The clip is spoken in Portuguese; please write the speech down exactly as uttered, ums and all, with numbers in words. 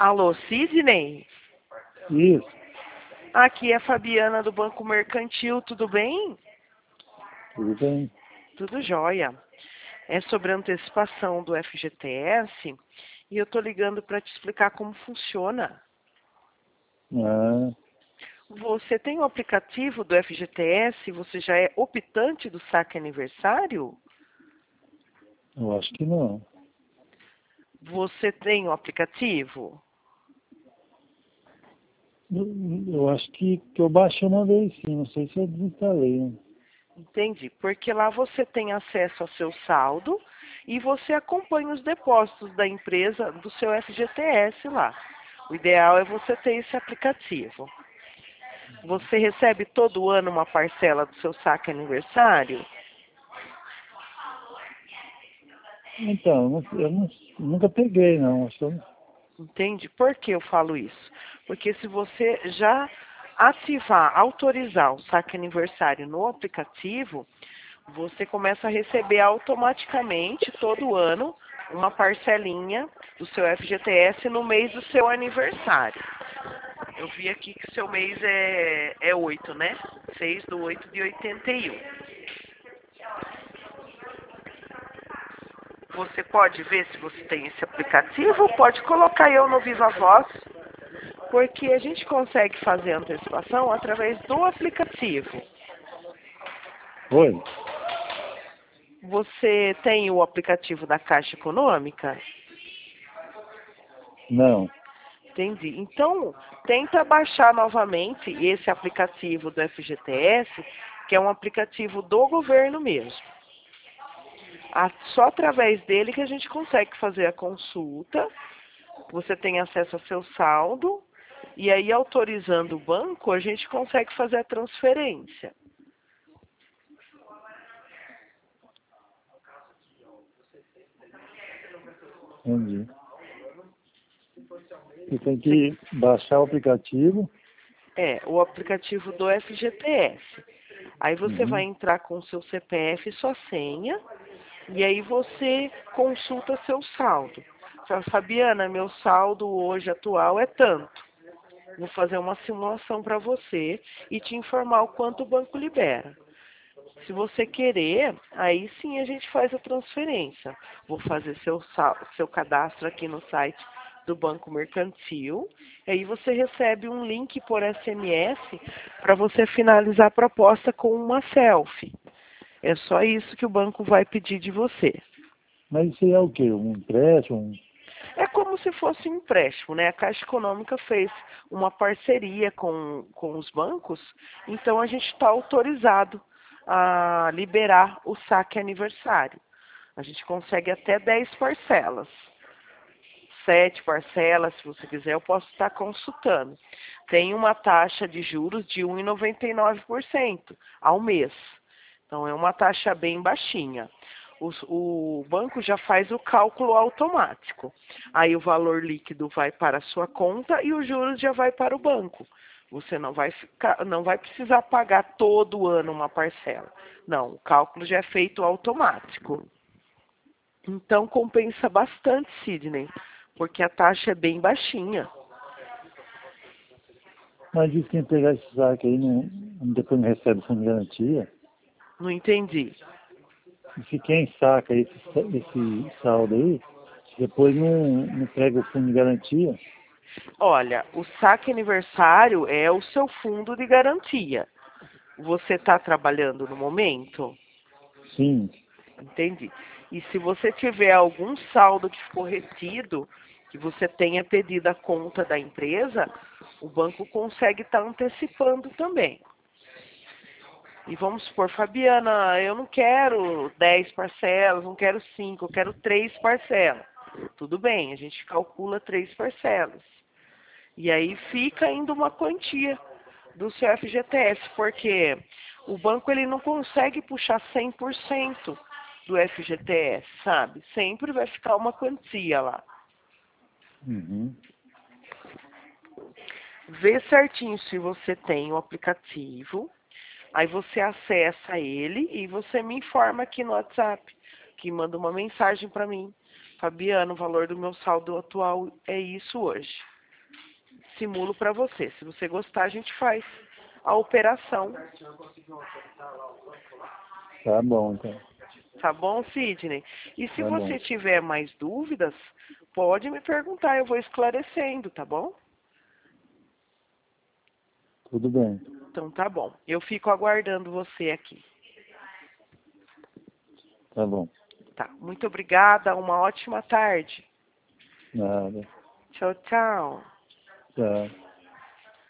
Alô, Sidney? Isso, Aqui é a Fabiana do Banco Mercantil, tudo bem? tudo bem. Tudo jóia. É sobre a antecipação do F G T S e eu estou ligando para te explicar como funciona. Ah, Você tem o aplicativo do F G T S? Você já é optante do saque aniversário? eu acho que não. Você tem o aplicativo? Eu, eu acho que, que eu baixei uma vez sim, não sei se eu desinstalei, né? Entendi, porque lá você tem acesso ao seu saldo e você acompanha os depósitos da empresa do seu F G T S lá. O ideal é você ter esse aplicativo. Você recebe todo ano uma parcela do seu saque aniversário? Então, eu, não- eu não- nunca peguei não. Acho que eu- Entende? Por que eu falo isso? Porque se você já ativar, autorizar o saque aniversário no aplicativo, você começa a receber automaticamente, todo ano, uma parcelinha do seu F G T S no mês do seu aniversário. Eu vi aqui que seu mês é, é oito, né? seis do oito de oitenta e um. Você pode ver se você tem esse aplicativo, pode colocar eu no Viva Voz, porque a gente consegue fazer a antecipação através do aplicativo. Foi? Você tem o aplicativo da Caixa Econômica? Não. Entendi. Então, tenta baixar novamente esse aplicativo do F G T S, que é um aplicativo do governo mesmo. A- Só através dele que a gente consegue fazer a consulta, você tem acesso ao seu saldo, e aí autorizando o banco, a gente consegue fazer a transferência. Entendi. Você tem Você que baixar o aplicativo. É, o aplicativo do F G T S. Aí você vai Uhum. entrar com o seu C P F e sua senha, e aí você consulta seu saldo. Fala, Fabiana, meu saldo hoje atual é tanto. Vou fazer uma simulação para você e te informar o quanto o banco libera. Se você querer, aí sim a gente faz a transferência. Vou fazer seu, sal- seu cadastro aqui no site do Banco Mercantil. E aí você recebe um link por S M S para você finalizar a proposta com uma selfie. É só isso que o banco vai pedir de você. Mas isso aí é o quê? Um empréstimo? Um- É como se fosse um empréstimo, né? A Caixa Econômica fez uma parceria com, com os bancos, então a gente está autorizado a liberar o saque aniversário. A gente consegue até dez parcelas. Sete parcelas, se você quiser, eu posso estar consultando. Tem uma taxa de juros de um vírgula noventa e nove por cento ao mês. Então, é uma taxa bem baixinha. Os- o banco já faz o cálculo automático. Aí o valor líquido vai para a sua conta e os juros já vai para o banco. Você não vai ficar, não vai precisar pagar todo ano uma parcela. Não, o cálculo já é feito automático. Então compensa bastante, Sidney, porque a taxa é bem baixinha. Mas diz que quem pegar esse saque aí não, depois não recebe fundo de garantia. Não entendi. E se quem saca esse, esse saldo aí, depois não, não pega o fundo de garantia. Olha, o saque aniversário é o seu fundo de garantia. Você está trabalhando no momento? Sim. Entendi. E se você tiver algum saldo que ficou retido, que você tenha pedido a conta da empresa, o banco consegue estar antecipando também. E vamos supor, Fabiana, eu não quero dez parcelas, não quero cinco, eu quero três parcelas. Tudo bem, a gente calcula três parcelas. E aí fica ainda uma quantia do seu F G T S, porque o banco ele não consegue puxar cem por cento do F G T S, sabe? Sempre vai ficar uma quantia lá. Uhum. Vê certinho se você tem o aplicativo, aí você acessa ele e você me informa aqui no WhatsApp, que manda uma mensagem para mim. Fabiano, o valor do meu saldo atual é isso hoje. simulo para você. Se você gostar, a gente faz a operação. Tá bom, então. Tá bom, Sidney? E se Tá você bom. tiver mais dúvidas, pode me perguntar, eu vou esclarecendo, tá bom? Tudo bem. Então tá bom. Eu fico aguardando você aqui. Tá bom. Tá. Muito obrigada, uma ótima tarde. Nada. Tchau, tchau. Tchau.